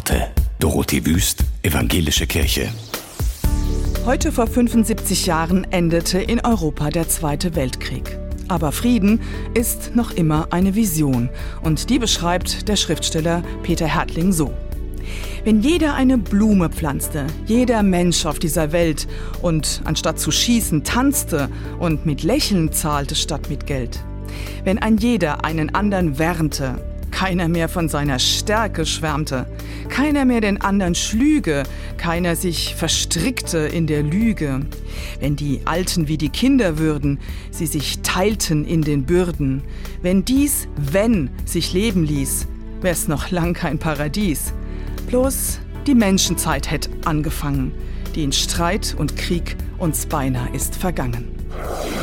Worte. Dorothee Wüst, Evangelische Kirche. Heute vor 75 Jahren endete in Europa der Zweite Weltkrieg. Aber Frieden ist noch immer eine Vision. Und die beschreibt der Schriftsteller Peter Härtling so: Wenn jeder eine Blume pflanzte, jeder Mensch auf dieser Welt, und anstatt zu schießen tanzte und mit Lächeln zahlte statt mit Geld. Wenn ein jeder einen anderen wärmte, keiner mehr von seiner Stärke schwärmte, keiner mehr den anderen schlüge, keiner sich verstrickte in der Lüge. Wenn die Alten wie die Kinder würden, sie sich teilten in den Bürden. Wenn dies, wenn, sich leben ließ, wär's noch lang kein Paradies. Bloß die Menschenzeit hätt angefangen, die in Streit und Krieg uns beinahe ist vergangen.